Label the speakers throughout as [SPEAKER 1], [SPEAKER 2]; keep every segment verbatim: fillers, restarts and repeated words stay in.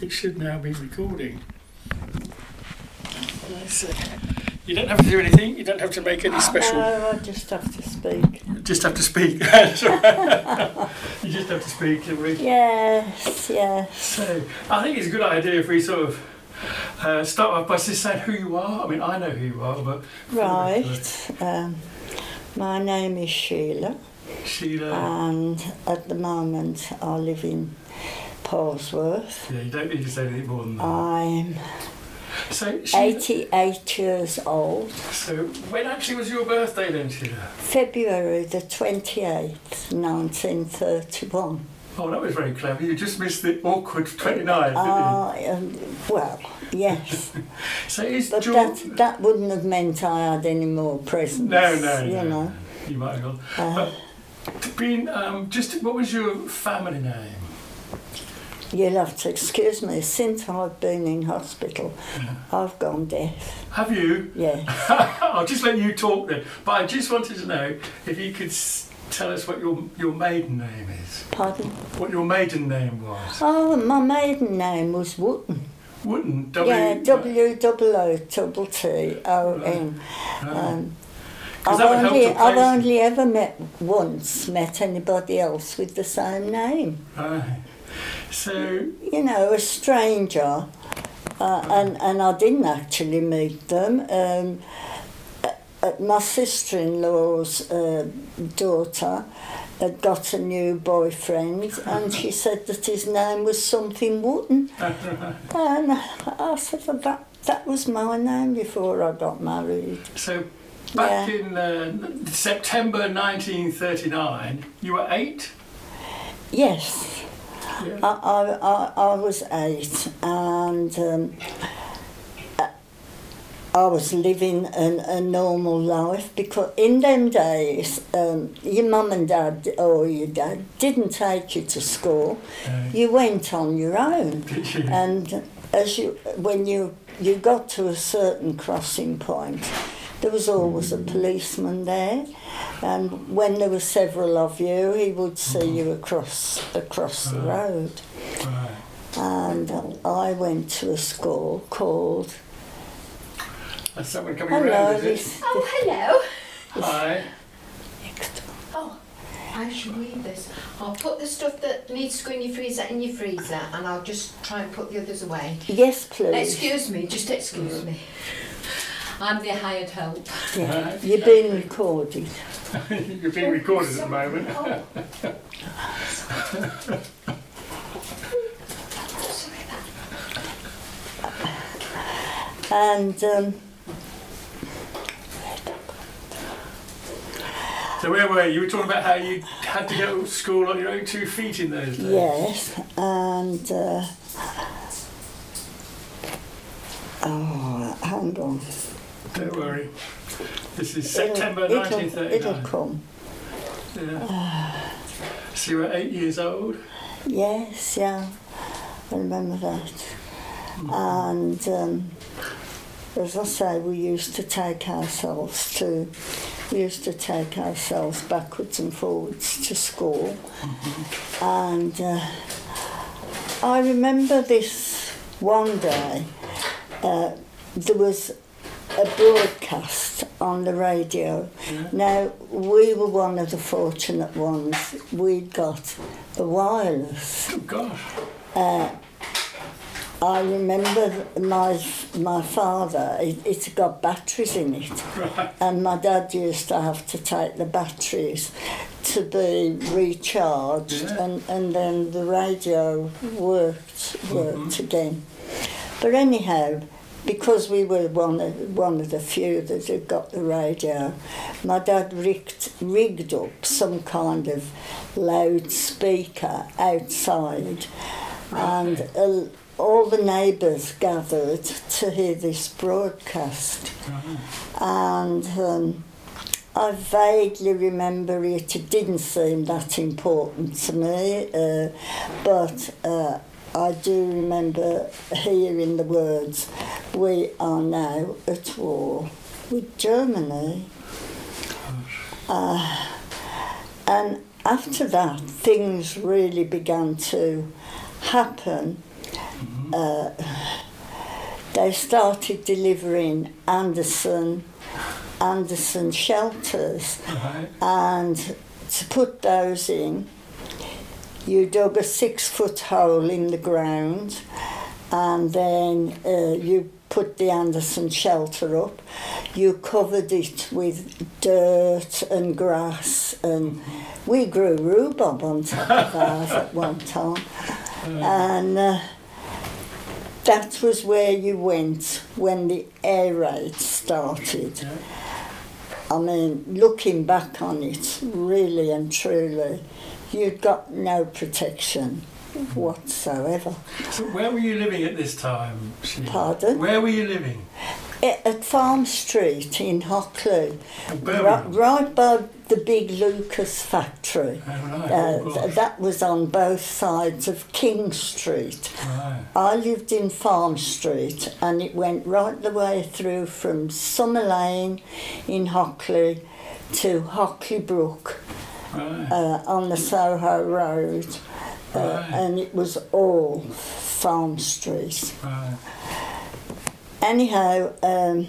[SPEAKER 1] It should now be recording. So, you don't have to do anything. You don't have to make any special.
[SPEAKER 2] No, I just have to speak.
[SPEAKER 1] Just have to speak. That's right. You just have to speak, don't we?
[SPEAKER 2] Yes, yes.
[SPEAKER 1] So I think it's a good idea if we sort of uh, start off by just saying who you are. I mean, I know who you are, but
[SPEAKER 2] Right. Um, my name is Sheila,
[SPEAKER 1] Sheila.
[SPEAKER 2] and at the moment I live in Polesworth.
[SPEAKER 1] Yeah, you don't need to say anything more than that.
[SPEAKER 2] I'm
[SPEAKER 1] So, Sheila,
[SPEAKER 2] eighty-eight years old.
[SPEAKER 1] so when actually was your birthday then, Sheila?
[SPEAKER 2] February the twenty-eighth, nineteen thirty-one.
[SPEAKER 1] Oh, that was very clever. You just missed the awkward twenty-ninth, didn't you?
[SPEAKER 2] Uh, um, well, yes.
[SPEAKER 1] So is
[SPEAKER 2] But
[SPEAKER 1] George...
[SPEAKER 2] that, that wouldn't have meant I had any more presents.
[SPEAKER 1] No, no,
[SPEAKER 2] you
[SPEAKER 1] no.
[SPEAKER 2] know.
[SPEAKER 1] You might as well.
[SPEAKER 2] Uh,
[SPEAKER 1] But being, um, just what was your family name?
[SPEAKER 2] You'll have to excuse me, since I've been in hospital,
[SPEAKER 1] Yeah.
[SPEAKER 2] I've gone deaf.
[SPEAKER 1] Have you?
[SPEAKER 2] Yeah.
[SPEAKER 1] I'll just let you talk then. But I just wanted to know if you could s- tell us what your your maiden name is.
[SPEAKER 2] Pardon?
[SPEAKER 1] What your maiden name was.
[SPEAKER 2] Oh, my maiden name was Wooten.
[SPEAKER 1] Wooden. W.
[SPEAKER 2] Yeah, W double O double T O N.
[SPEAKER 1] Right.
[SPEAKER 2] Um,
[SPEAKER 1] 'Cause
[SPEAKER 2] I've
[SPEAKER 1] that would help
[SPEAKER 2] only,
[SPEAKER 1] to
[SPEAKER 2] I've
[SPEAKER 1] place-
[SPEAKER 2] only ever met once met anybody else with the same name.
[SPEAKER 1] Right. So,
[SPEAKER 2] You know, a stranger, uh, and and I didn't actually meet them. Um, uh, my sister-in-law's uh, daughter had got a new boyfriend, and she said that his name was something Wooten, and I said well, that that was my name before I got married.
[SPEAKER 1] so back
[SPEAKER 2] Yeah.
[SPEAKER 1] in uh, September nineteen thirty-nine, you were eight.
[SPEAKER 2] Yes.
[SPEAKER 1] Yeah.
[SPEAKER 2] I, I, I, I was eight, and um, I was living an, a normal life, because in them days um, your mum and dad or your dad didn't take you to school.
[SPEAKER 1] Uh,
[SPEAKER 2] You went on your own,
[SPEAKER 1] did you?
[SPEAKER 2] and as you when you you got to a certain crossing point, there was always a policeman there, and when there were several of you, he would see you across across the
[SPEAKER 1] Right.
[SPEAKER 2] road.
[SPEAKER 1] Right.
[SPEAKER 2] And I went to a school called.
[SPEAKER 1] That's someone coming
[SPEAKER 2] Hello,
[SPEAKER 1] around, is it?
[SPEAKER 2] this,
[SPEAKER 3] Oh, hello.
[SPEAKER 1] Hi.
[SPEAKER 3] Oh, I should read this. I'll put the stuff that needs to go in your freezer in your freezer, and I'll just try and put the others away.
[SPEAKER 2] Yes, please.
[SPEAKER 3] Excuse me, just excuse me. I'm the hired help.
[SPEAKER 2] Yeah.
[SPEAKER 1] Right.
[SPEAKER 2] You're being recorded.
[SPEAKER 1] You're being recorded at the moment.
[SPEAKER 3] Oh. Sorry about
[SPEAKER 2] And um,
[SPEAKER 1] So where were you? You were talking about how you had to go to school on your own two feet in those days.
[SPEAKER 2] yes, and uh, oh, hang on.
[SPEAKER 1] Don't worry. This is
[SPEAKER 2] It'll-
[SPEAKER 1] September
[SPEAKER 2] it'll,
[SPEAKER 1] nineteen
[SPEAKER 2] It'll
[SPEAKER 1] thirty-nine.
[SPEAKER 2] come.
[SPEAKER 1] Yeah. So you were eight years old.
[SPEAKER 2] Yes, yeah, I remember that. And um, as I say, we used to take ourselves to, we used to take ourselves backwards and forwards to school. And uh, I remember this one day, uh, there was a broadcast on the radio.
[SPEAKER 1] Yeah.
[SPEAKER 2] Now, we were one of the fortunate ones. We'd got a wireless.
[SPEAKER 1] Oh gosh.
[SPEAKER 2] Uh, I remember my my father, it, it's got batteries in it,
[SPEAKER 1] Right.
[SPEAKER 2] and my dad used to have to take the batteries to be recharged,
[SPEAKER 1] Yeah.
[SPEAKER 2] and, and then the radio worked worked
[SPEAKER 1] Mhm.
[SPEAKER 2] again. But anyhow, because we were one of, one of the few that had got the radio, my dad rigged, rigged up some kind of loudspeaker outside, and uh, all the neighbours gathered to hear this broadcast.
[SPEAKER 1] Right.
[SPEAKER 2] And um, I vaguely remember it. It didn't seem that important to me, uh, but uh, I do remember hearing the words, "We are now at war with Germany." Uh, and after that, things really began to happen.
[SPEAKER 1] Mm-hmm.
[SPEAKER 2] uh, they started delivering Anderson, Anderson shelters.
[SPEAKER 1] Right.
[SPEAKER 2] And to put those in, you dug a six foot hole in the ground, and then uh, you put the Anderson shelter up. You covered it with dirt and grass, and we grew rhubarb on top of ours at one time. And uh, that was where you went when the air raid started.
[SPEAKER 1] Yeah.
[SPEAKER 2] I mean, looking back on it, really and truly, you'd got no protection whatsoever.
[SPEAKER 1] So where were you living at this time, Sheila?
[SPEAKER 2] Pardon?
[SPEAKER 1] Where were you living?
[SPEAKER 2] I- At Farm Street in Hockley,
[SPEAKER 1] Oh,
[SPEAKER 2] right,
[SPEAKER 1] Birmingham.
[SPEAKER 2] right by the big Lucas factory.
[SPEAKER 1] Oh, right.
[SPEAKER 2] Uh,
[SPEAKER 1] Oh,
[SPEAKER 2] th-
[SPEAKER 1] gosh.
[SPEAKER 2] that was on both sides of King Street.
[SPEAKER 1] Right.
[SPEAKER 2] I lived in Farm Street, and it went right the way through from Summer Lane in Hockley to Hockley Brook
[SPEAKER 1] Right.
[SPEAKER 2] uh, on the Soho Road, uh,
[SPEAKER 1] Right.
[SPEAKER 2] and it was all Farm Street.
[SPEAKER 1] Right.
[SPEAKER 2] Anyhow, um,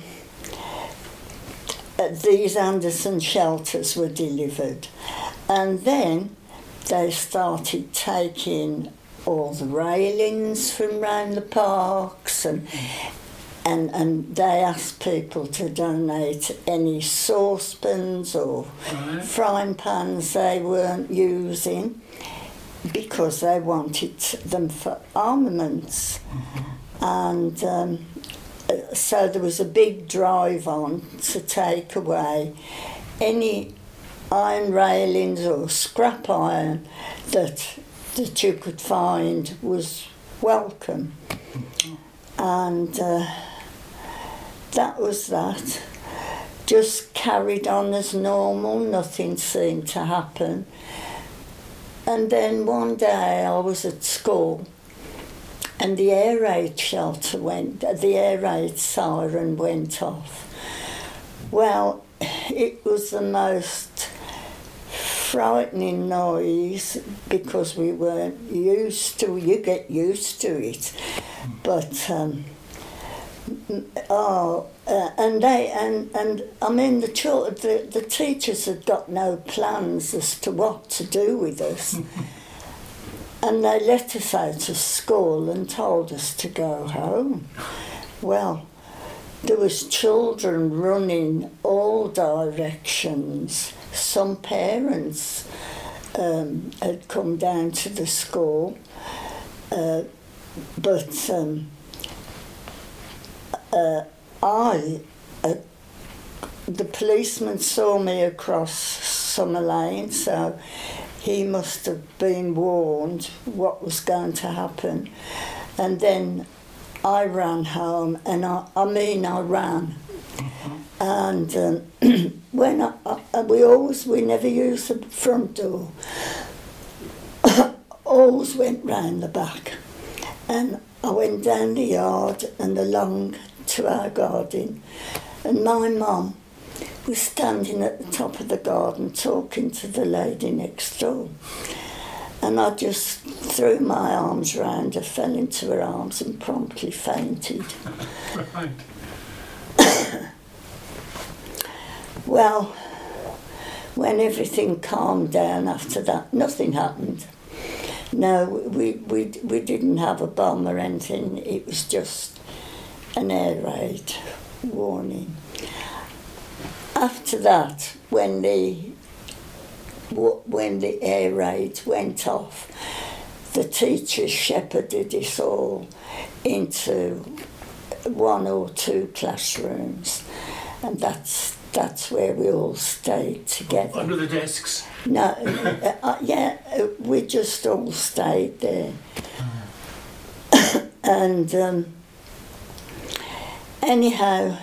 [SPEAKER 2] uh, these Anderson shelters were delivered, and then they started taking all the railings from round the parks, and and and they asked people to donate any saucepans or
[SPEAKER 1] Right.
[SPEAKER 2] frying pans they weren't using, because they wanted them for armaments. And um, uh, so there was a big drive on to take away any iron railings or scrap iron that that you could find was welcome. And uh, that was that. Just carried on as normal, nothing seemed to happen. And then one day I was at school, and the air raid shelter went, the air raid siren went off. Well, it was the most frightening noise, because we weren't used to, you get used to it. But, um, oh, uh, and they, and, and I mean, the, chil- the, the teachers had got no plans as to what to do with us. And they let us out of school and told us to go home. Well, there was children running all directions. Some parents um, had come down to the school, uh, but um, uh, I, uh, the policeman saw me across Summer Lane, so he must have been warned what was going to happen. And then I ran home, and I, I mean I ran. And um, when I, I, we always, we never used the front door, always went round the back. And I went down the yard and along to our garden, and my mum was standing at the top of the garden talking to the lady next door. And I just threw my arms round her, fell into her arms and promptly fainted.
[SPEAKER 1] Right.
[SPEAKER 2] Well, when everything calmed down after that, nothing happened. No, we, we, we didn't have a bomb or anything. It was just an air raid warning. After that, when the when the air raid went off, the teachers shepherded us all into one or two classrooms, and that's that's where we all stayed together.
[SPEAKER 1] Under the desks.
[SPEAKER 2] No, uh, uh, yeah, uh, we just all stayed there. And um, anyhow,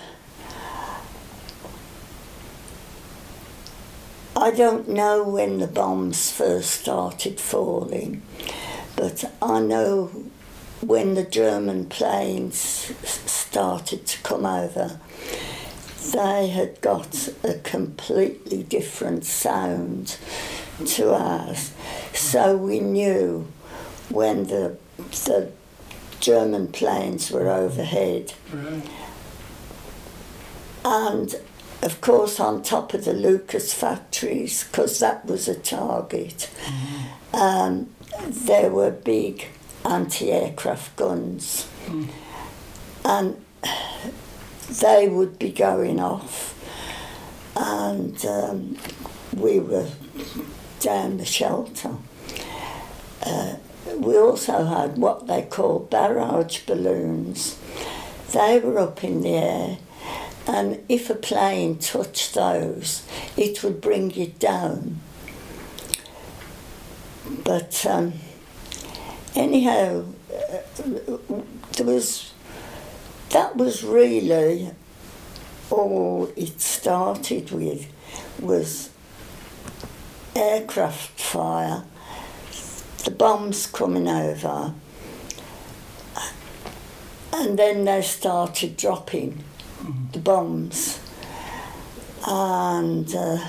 [SPEAKER 2] I don't know when the bombs first started falling, but I know when the German planes started to come over, they had got a completely different sound to ours. So we knew when the the German planes were overhead.
[SPEAKER 1] Right.
[SPEAKER 2] And of course on top of the Lucas factories, because that was a target, mm-hmm. um, there were big anti-aircraft guns. Mm. And they would be going off, and um, we were down the shelter. Uh, we also had what they call barrage balloons. They were up in the air, and if a plane touched those, it would bring it down. But um, anyhow, uh, there was, that was really all it started with, was aircraft fire, the bombs coming over, and then they started dropping the bombs. And uh,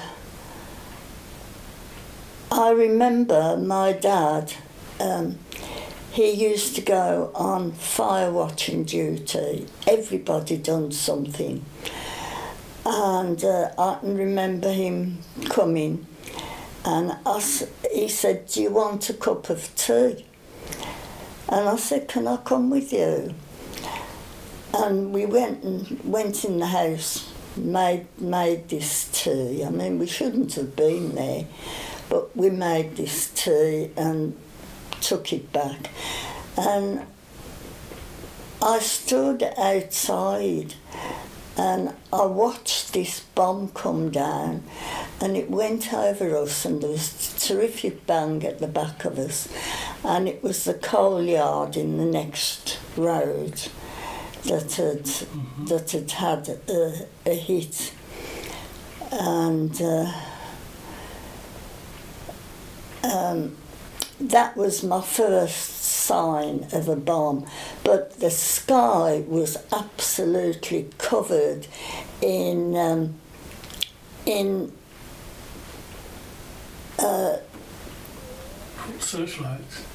[SPEAKER 2] I remember my dad, um, he used to go on fire watching duty. Everybody done something. And uh, I can remember him coming, and I, he said, "Do you want a cup of tea?" And I said, "Can I come with you?" And we went and went in the house, made made this tea. I mean, we shouldn't have been there, but we made this tea and took it back. And I stood outside and I watched this bomb come down, and it went over us, and there was a terrific bang at the back of us, and it was the coal yard in the next road that had mm-hmm. that had had a, a hit, and uh, um, that was my first sign of a bomb. But the sky was absolutely covered in um, in uh,
[SPEAKER 1] searchlights.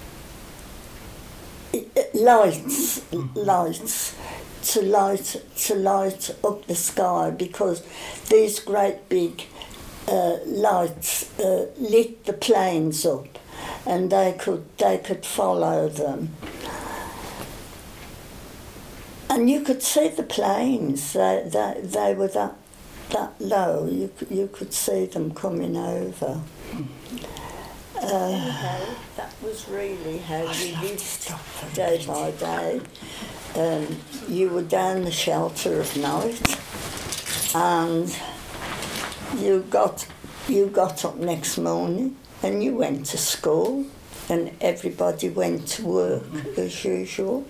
[SPEAKER 2] Lights, lights, to light to light up the sky, because these great big uh, lights uh, lit the planes up, and they could they could follow them, and you could see the planes. They they, they were that that low. You you could see them coming over. Uh, Anyhow, that was really how we lived day by day. Um, you were down the shelter of night, and you got you got up next morning and you went to school, and everybody went to work as usual.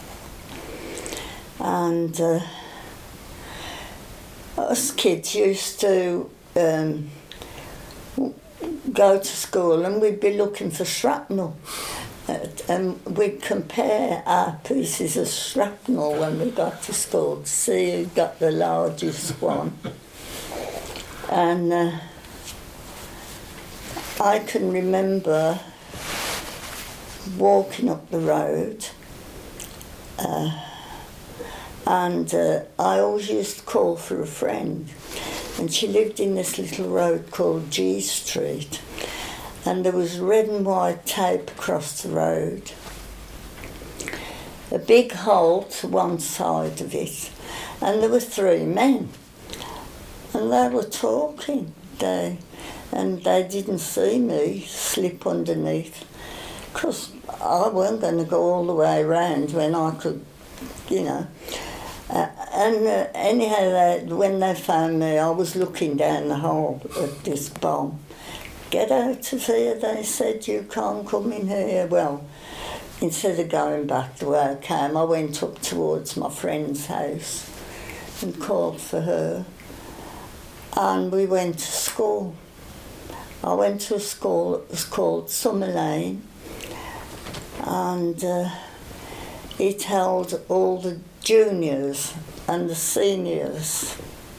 [SPEAKER 2] And uh, us kids used to um, go to school, and we'd be looking for shrapnel, uh, and we'd compare our pieces of shrapnel when we got to school to see who got the largest one. And uh, I can remember walking up the road, uh, and uh, I always used to call for a friend. And she lived in this little road called G Street, and there was red and white tape across the road, a big hole to one side of it, and there were three men, and they were talking, they, and they didn't see me slip underneath, because I wasn't going to go all the way around when I could, you know. Uh, and uh, anyhow, they, when they found me, I was looking down the hole at this bomb. "Get out of here," they said, "you can't come in here." Well, instead of going back the way I came, I went up towards my friend's house and called for her. And we went to school. I went to a school that was called Summer Lane, and uh, it held all the juniors and the seniors,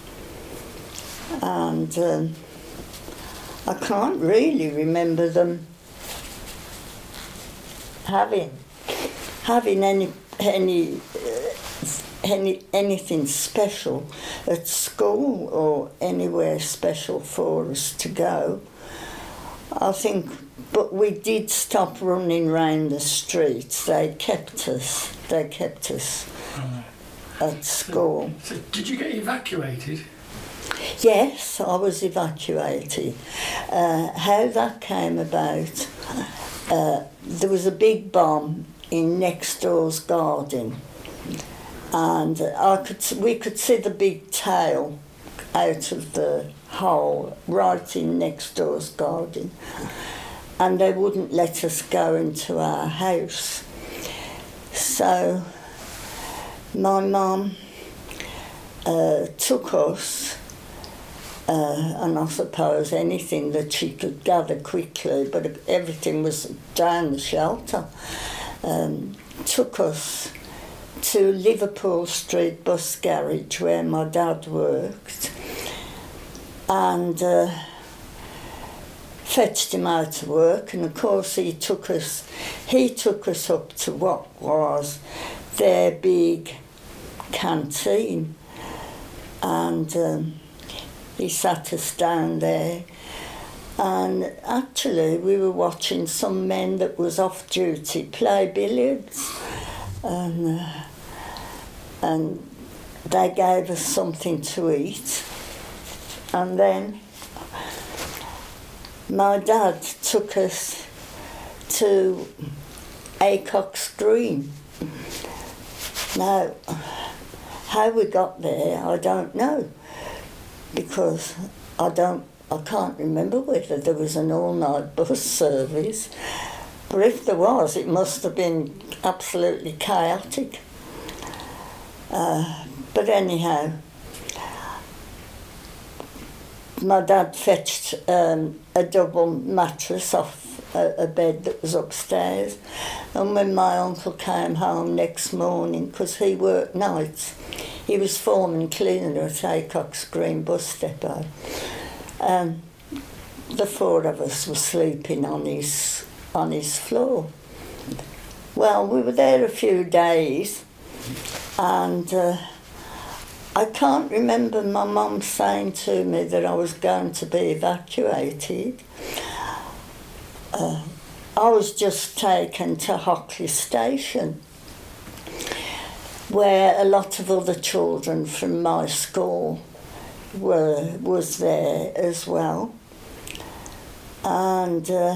[SPEAKER 2] and um, I can't really remember them having having any any, uh, any anything special at school or anywhere special for us to go. I think, but we did stop running round the streets. They kept us. They kept us
[SPEAKER 1] Right.
[SPEAKER 2] at school.
[SPEAKER 1] So, did you get evacuated?
[SPEAKER 2] Yes, I was evacuated. Uh, how that came about, uh, there was a big bomb in next door's garden, and I could we could see the big tail out of the hole right in next door's garden, and they wouldn't let us go into our house. So my mum uh, took us. Uh, and I suppose anything that she could gather quickly, but everything was down the shelter, um, took us to Liverpool Street bus garage where my dad worked, and uh, fetched him out of work, and of course he took us, he took us up to what was their big canteen, and um, he sat us down there, and actually we were watching some men that was off duty play billiards, and, uh, and they gave us something to eat, and then my dad took us to Acock's Green. Now, how we got there, I don't know, because I don't, I can't remember whether there was an all-night bus service, but if there was, it must have been absolutely chaotic. Uh, but anyhow, my dad fetched um, a double mattress off a, a bed that was upstairs, and when my uncle came home next morning, because he worked nights, he was foreman cleaner at Acock's Green bus depot. Um, the four of us were sleeping on his on his floor. Well, we were there a few days, and uh, I can't remember my mum saying to me that I was going to be evacuated. Uh, I was just taken to Hockley Station, where a lot of other children from my school were was there as well, and uh,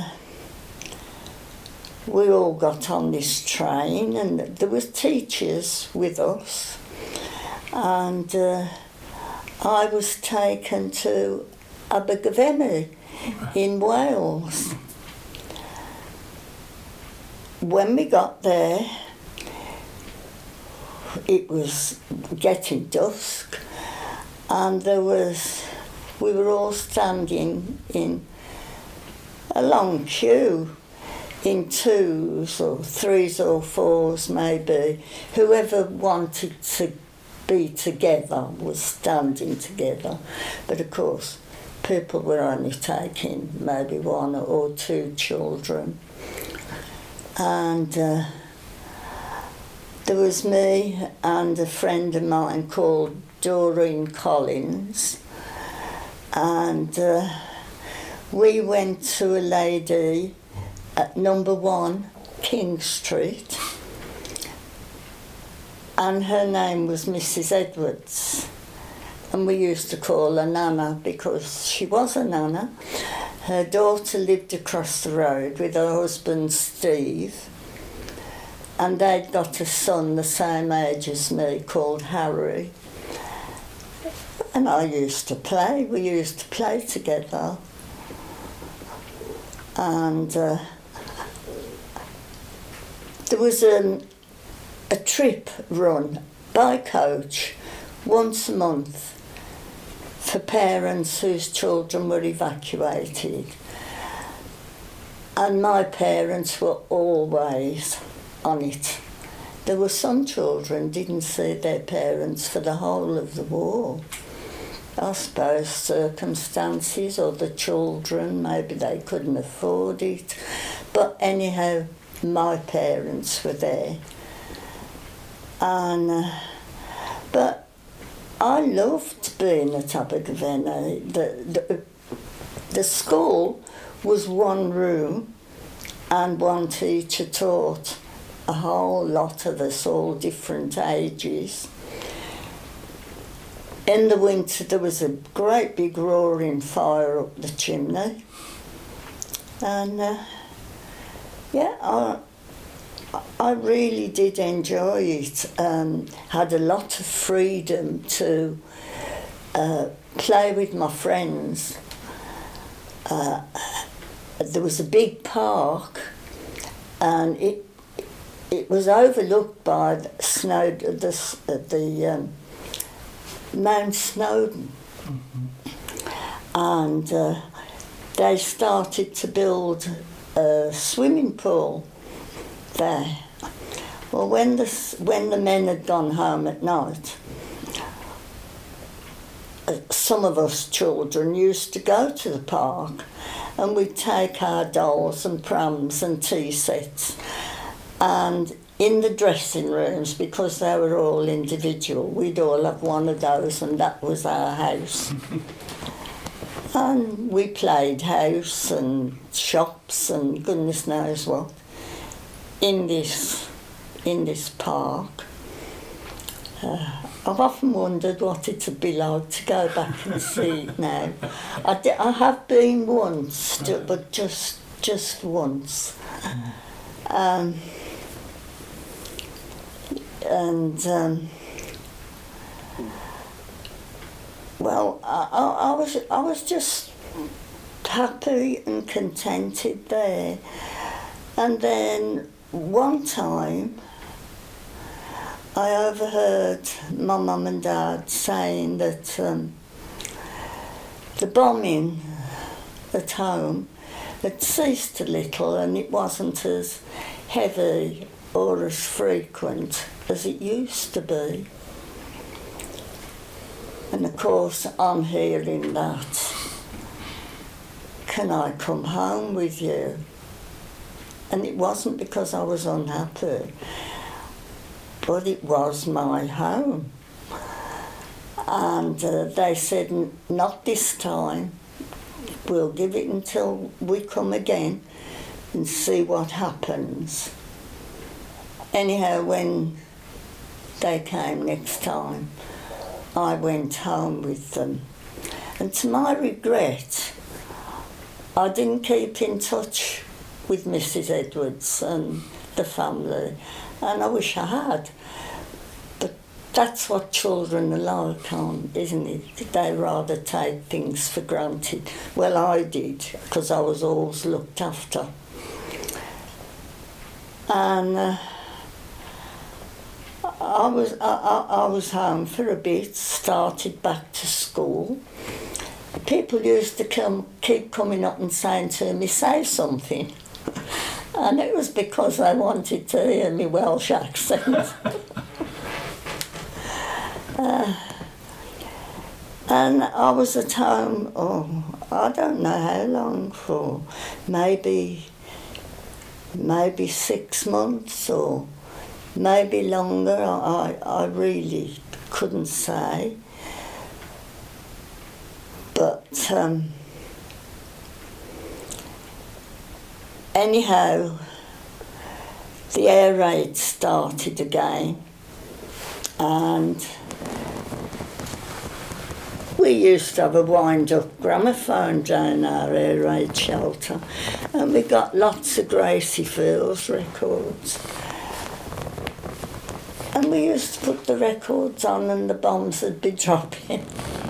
[SPEAKER 2] we all got on this train, and there was teachers with us, and uh, I was taken to Abergavenny in Wales. When we got there, it was getting dusk, and there was, we were all standing in a long queue, in twos or threes or fours maybe. Whoever wanted to be together was standing together, but of course people were only taking maybe one or two children. And uh, there was me and a friend of mine called Doreen Collins, and uh, we went to a lady at number one King Street, and her name was Missus Edwards, and we used to call her Nana because she was a Nana. Her daughter lived across the road with her husband Steve, and they'd got a son the same age as me called Harry. And I used to play, we used to play together. And uh, there was um, a trip run by coach once a month for parents whose children were evacuated. And my parents were always on it. There were some children didn't see their parents for the whole of the war. I suppose circumstances, or the children, maybe they couldn't afford it. But anyhow, my parents were there. And, uh, but I loved being at Abergavenny. The, the, the school was one room and one teacher taught a whole lot of us, all different ages. In the winter there was a great big roaring fire up the chimney. And uh, yeah, I, I really did enjoy it. Um, had a lot of freedom to uh, play with my friends. Uh, there was a big park, and it it was overlooked by the Snow the the um, Mount Snowdon, mm-hmm. and uh, they started to build a swimming pool there. Well, when the when the men had gone home at night, uh, some of us children used to go to the park, and we'd take our dolls and prams and tea sets, and in the dressing rooms, because they were all individual, we'd all have one of those, and that was our house. And we played house and shops and goodness knows what in this in this park. Uh, I've often wondered what it would be like to go back and see it now. I, di- I have been once, but just just once. Um, and um, well, I, I, I was I was just happy and contented there. And then one time, I overheard my mum and dad saying that um, the bombing at home had ceased a little, and it wasn't as heavy or as frequent as it used to be. And of course, I'm hearing that, can I come home with you? And it wasn't because I was unhappy, but it was my home. And uh, they said, not this time, we'll give it until we come again and see what happens. Anyhow, when they came next time, I went home with them. And to my regret, I didn't keep in touch with Missus Edwards and the family, and I wish I had. But that's what children are like, aren't, isn't it? They rather take things for granted. Well, I did, because I was always looked after. And uh, I was I, I, I was home for a bit, started back to school. People used to come, keep coming up and saying to me, say something. And it was because they wanted to hear me Welsh accent. uh, and I was at home, oh, I don't know how long for, maybe, maybe six months or maybe longer. I, I really couldn't say. But um, anyhow, the air raid started again, and we used to have a wind-up gramophone down our air raid shelter, and we got lots of Gracie Fields records. And we used to put the records on, and the bombs would be dropping.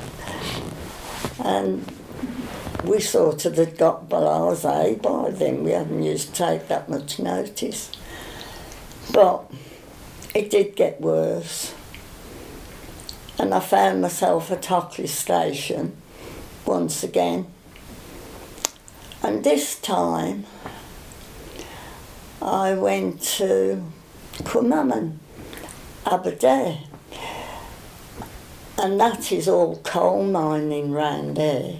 [SPEAKER 2] And we sort of had got blasé by then. We hadn't used to take that much notice. But it did get worse. And I found myself at Hockley Station once again. And this time I went to Cwmaman, Aberdare. And that is all coal mining round there.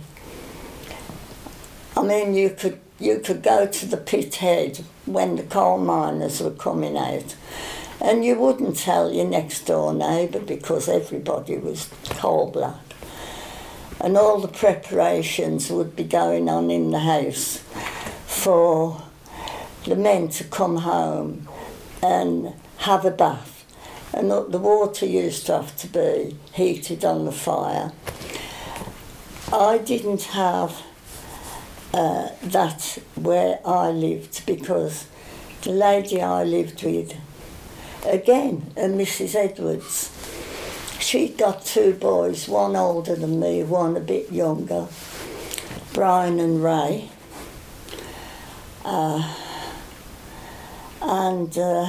[SPEAKER 2] I mean, you could you could go to the pit head when the coal miners were coming out, And you wouldn't tell your next door neighbour because everybody was coal black. And all the preparations would be going on in the house for the men to come home and have a bath. And the water used to have to be heated on the fire. I didn't have uh, that where I lived because the lady I lived with, again, a Missus Edwards, she'd got two boys, one older than me, one a bit younger, Brian and Ray. Uh, and uh,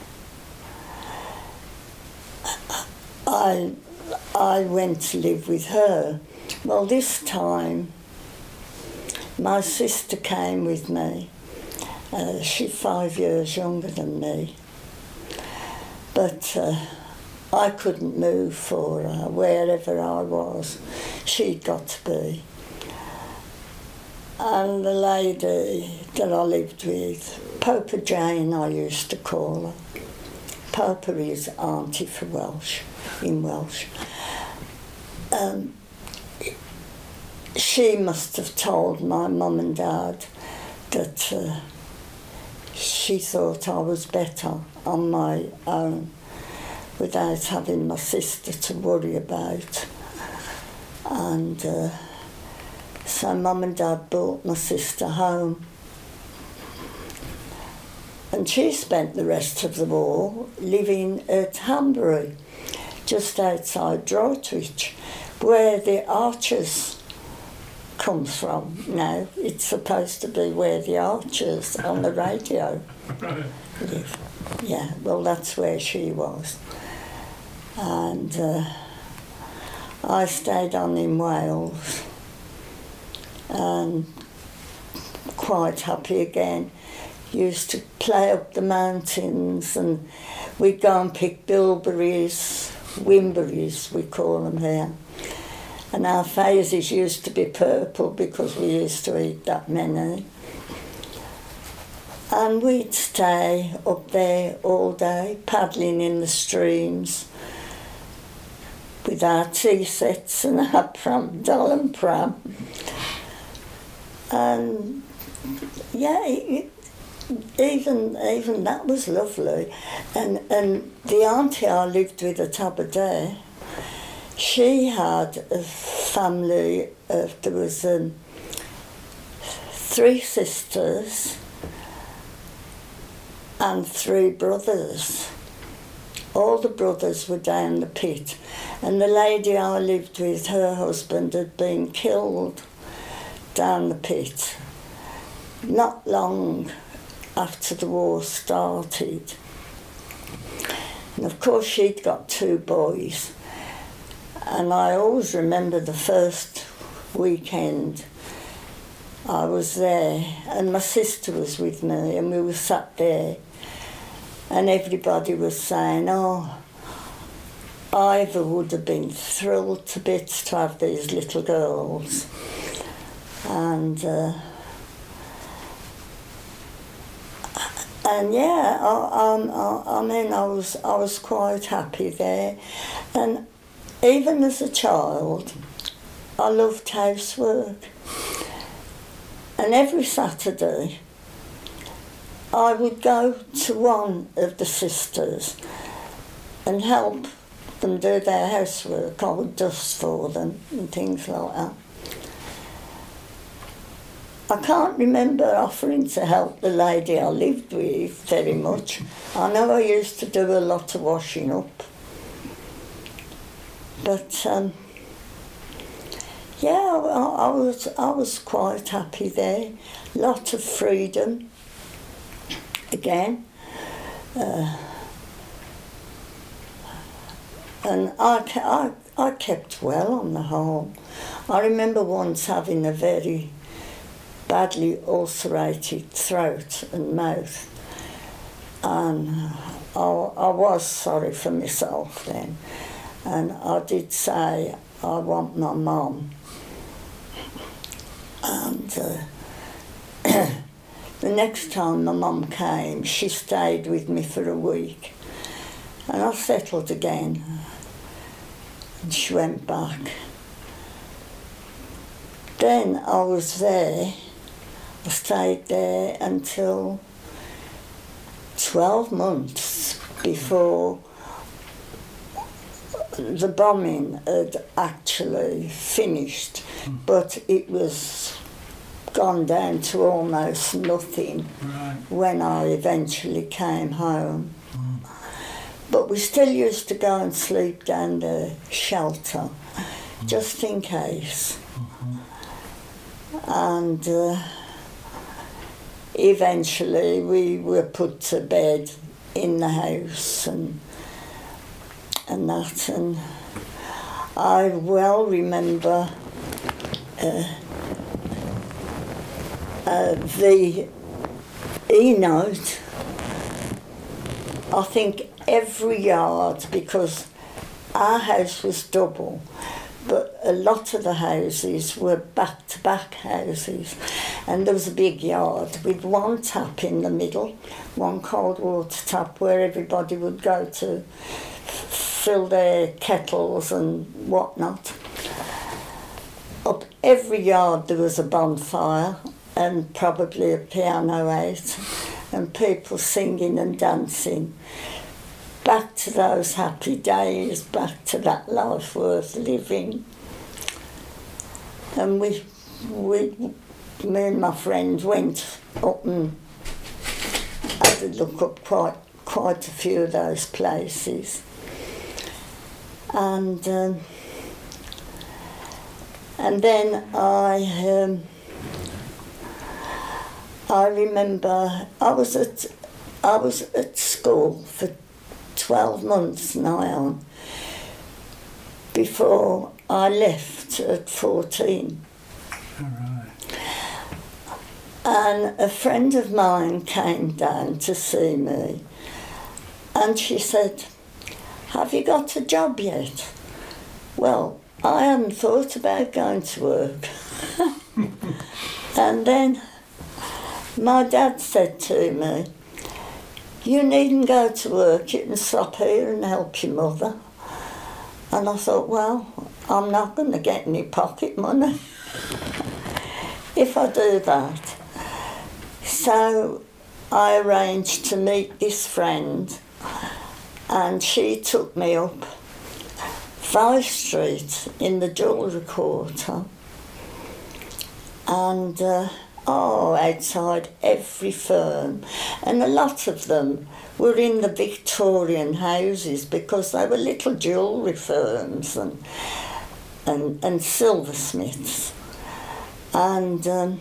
[SPEAKER 2] I, I went to live with her. Well, this time, my sister came with me. Uh, she's five years younger than me. But uh, I couldn't move for her wherever I was. She'd got to be. And the lady that I lived with, Popa Jane I used to call her. Popa is auntie for Welsh, in Welsh. Um, she must have told my mum and dad that uh, she thought I was better on my own without having my sister to worry about. And uh, so mum and dad brought my sister home. And she spent the rest of the war living at Hanbury, just outside Droitwich, where the Archers comes from now. It's supposed to be where the Archers on the radio live. Yeah, well, that's where she was. And uh, I stayed on in Wales and quite happy again. Used to play up the mountains and we'd go and pick bilberries, wimberries we call them here. And our faces used to be purple because we used to eat that many. And we'd stay up there all day, paddling in the streams with our tea sets and our pram, doll and pram. And yeah, it, even even that was lovely. And and the auntie I lived with at Aberdare, she had a family of, there was um, three sisters and three brothers. All the brothers were down the pit, and the lady I lived with, her husband had been killed down the pit not long after the war started. And of course she'd got two boys, and I always remember the first weekend I was there and my sister was with me and we were sat there and everybody was saying, oh, Ivor would have been thrilled to bits to have these little girls. And uh, and yeah, I, I, I mean, I was I was quite happy there, and even as a child, I loved housework. And every Saturday, I would go to one of the sisters and help them do their housework. I would dust for them and things like that. I can't remember offering to help the lady I lived with very much. I know I used to do a lot of washing up. But um, yeah, I, I was I was quite happy there. Lot of freedom. Again. Uh, and I, I, I kept well on the whole. I remember once having a very badly ulcerated throat and mouth, and I, I was sorry for myself then, and I did say I want my mum. And uh, the next time my mum came, she stayed with me for a week, And I settled again. And she went back. Then I was there. I stayed there until twelve months before the bombing had actually finished, but it was gone down to almost nothing
[SPEAKER 1] Right.
[SPEAKER 2] when I eventually came home. But we still used to go and sleep down the shelter, just in case. And uh, eventually we were put to bed in the house and and that, and I well remember uh, uh, the E-note. I think every yard, because our house was double, but a lot of the houses were back-to-back houses, and there was a big yard with one tap in the middle, one cold water tap where everybody would go to fill their kettles and whatnot. Up every yard there was a bonfire and probably a piano out, and people singing and dancing. Back to those happy days, back to that life worth living. And we, we, me and my friends went up and had a look up quite, quite a few of those places. And um, and then I um, I remember I was at I was at school for twelve months nigh on before I left at fourteen.
[SPEAKER 1] All right.
[SPEAKER 2] And a friend of mine came down to see me, and she said, "Have you got a job yet?" Well, I hadn't thought about going to work. And then my dad said to me, "You needn't go to work, you can stop here and help your mother." And I thought, well, I'm not going to get any pocket money if I do that. So I arranged to meet this friend, and she took me up Vice Street in the jewellery quarter, and uh, oh, outside every firm, and a lot of them were in the Victorian houses because they were little jewellery firms and and, and silversmiths. And um,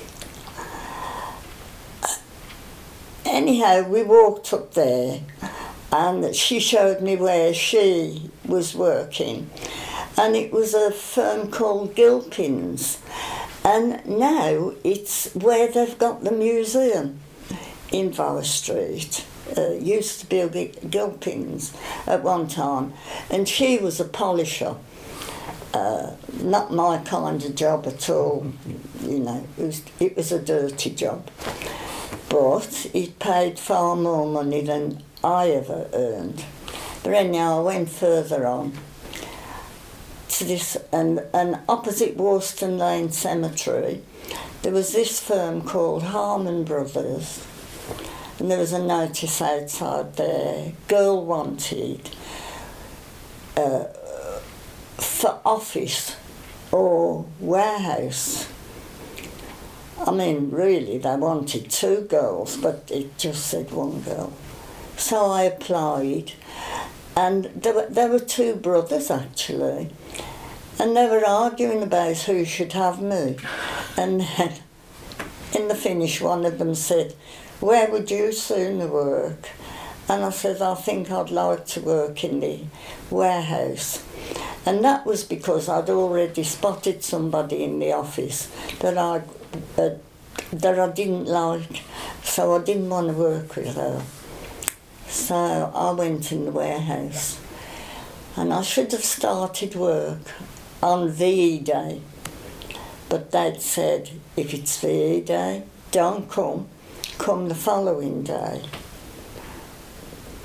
[SPEAKER 2] anyhow, we walked up there, and she showed me where she was working, and it was a firm called Gilpin's, and now it's where they've got the museum in Vice Street. Uh, used to be a Gilpin's at one time, and she was a polisher. Uh, not my kind of job at all, you know, it was, it was a dirty job, but it paid far more money than I ever earned. But anyhow, I went further on to this, and, and opposite Worston Lane Cemetery, there was this firm called Harman Brothers, and there was a notice outside there, girl wanted uh, for office or warehouse. I mean, really, they wanted two girls, but it just said one girl. So I applied, and there were, there were two brothers actually, and they were arguing about who should have me. And then in the finish, one of them said, "Where would you sooner work?" And I said, "I think I'd like to work in the warehouse." And that was because I'd already spotted somebody in the office that I uh, that I didn't like, so I didn't want to work with her. So I went in the warehouse, and I should have started work on V E Day, but they'd said, if it's V E Day, don't come, come the following day.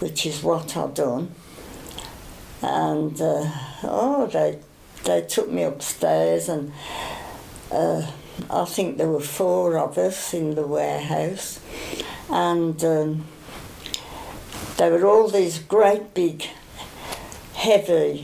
[SPEAKER 2] which is what I'd done. And uh, oh, they they took me upstairs, and uh, I think there were four of us in the warehouse, and um, there were all these great big, heavy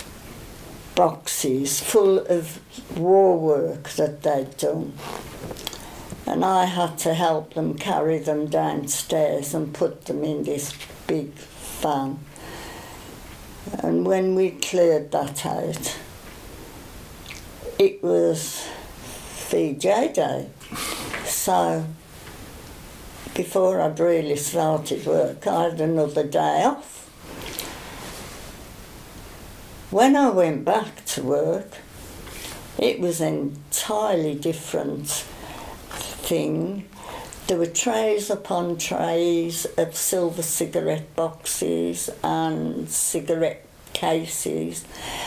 [SPEAKER 2] boxes full of war work that they'd done. And I had to help them carry them downstairs and put them in this big van. And when we cleared that out, it was V J Day. So before I'd really started work, I had another day off. When I went back to work, it was an entirely different thing. There were trays upon trays of silver cigarette boxes and cigarette cases,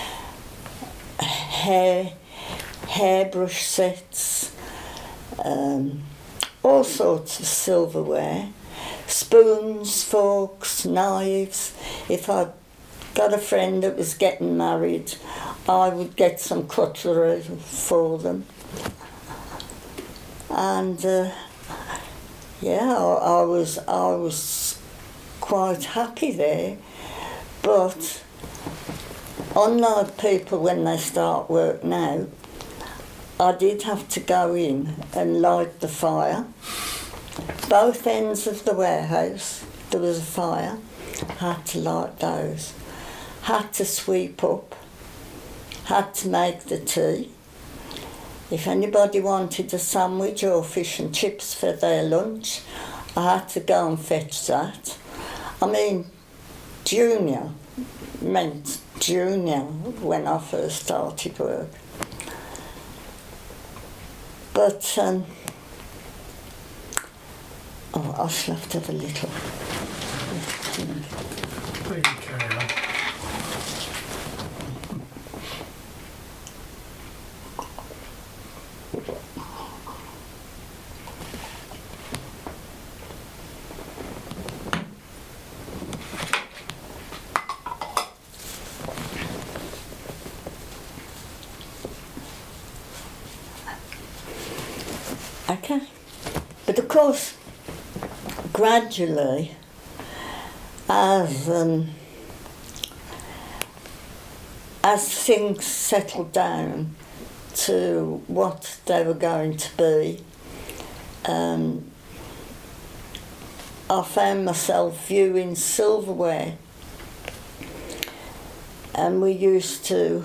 [SPEAKER 2] hair, hairbrush sets, um, all sorts of silverware, spoons, forks, knives. If I got a friend that was getting married, I would get some cutlery for them. And uh, yeah, I, I was I was quite happy there. But unlike people when they start work now, I did have to go in and light the fire. Both ends of the warehouse there was a fire. Had to light those. Had to sweep up. Had to make the tea. If anybody wanted a sandwich or fish and chips for their lunch, I had to go and fetch that. I mean, junior meant junior when I first started work. But, um, oh, I shall have to have a little.
[SPEAKER 1] Please carry on.
[SPEAKER 2] Okay. But of course, gradually, as um, as things settled down to what they were going to be, um, I found myself viewing silverware, and we used to.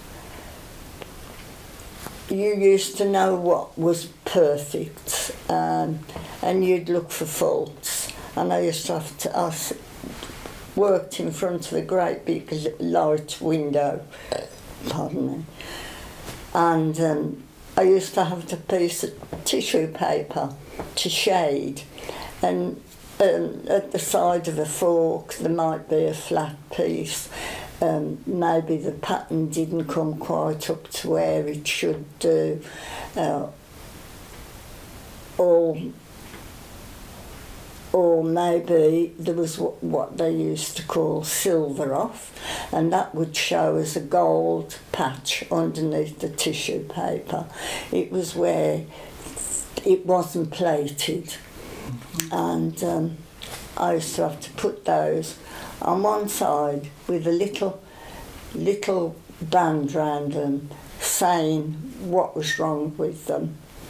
[SPEAKER 2] You used to know what was perfect, um, and you'd look for faults. And I used to have to. I worked in front of a great big large window, pardon me, and um, I used to have the piece of tissue paper to shade, and um, at the side of a fork there might be a flat piece. Um, maybe the pattern didn't come quite up to where it should do, uh, or, or maybe there was what, what they used to call silver off, and that would show as a gold patch underneath the tissue paper. It was where it wasn't plated, and um, I used to have to put those on one side with a little little band round them saying what was wrong with them.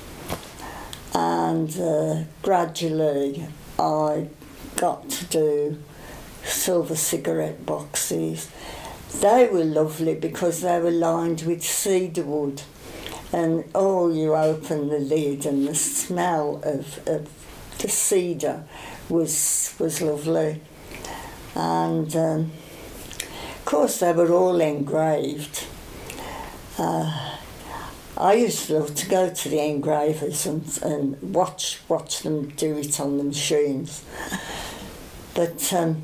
[SPEAKER 2] And uh, gradually I got to do silver cigarette boxes. They were lovely because they were lined with cedar wood, and oh, you open the lid and the smell of, of the cedar was was lovely. And um, of course they were all engraved. Uh, I used to love to go to the engravers and, and watch watch them do it on the machines. But um,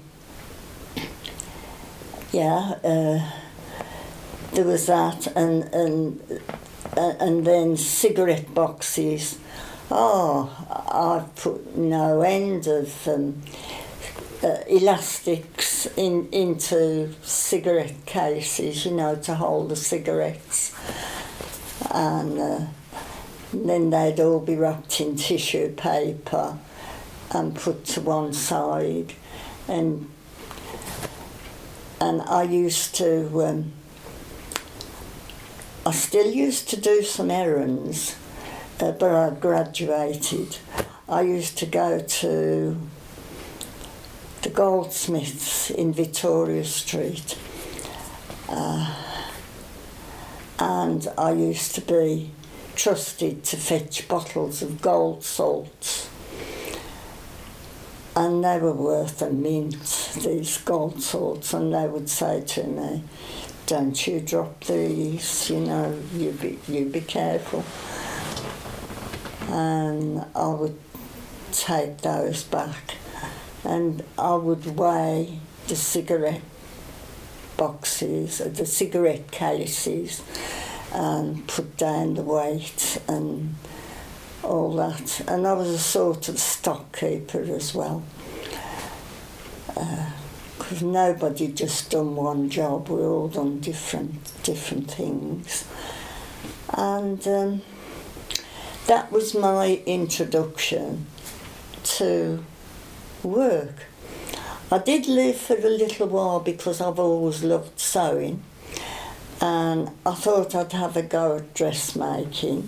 [SPEAKER 2] yeah, uh, there was that, and and and then cigarette boxes. Oh, I've put no end of. Um, uh, elastics in into cigarette cases, you know, to hold the cigarettes, and uh, then they'd all be wrapped in tissue paper and put to one side, and and I used to. Um, I still used to do some errands, uh, but I graduated. I used to go to the Goldsmiths in Victoria Street, uh, and I used to be trusted to fetch bottles of gold salts, and they were worth a mint, these gold salts, and they would say to me, "Don't you drop these, you know, you be, you be careful." And I would take those back, and I would weigh the cigarette boxes, or the cigarette cases, and put down the weight and all that. And I was a sort of stock keeper as well. Uh, Because nobody just done one job, we all done different different things. And um, that was my introduction to work. I did live for a little while because I've always loved sewing, and I thought I'd have a go at dressmaking.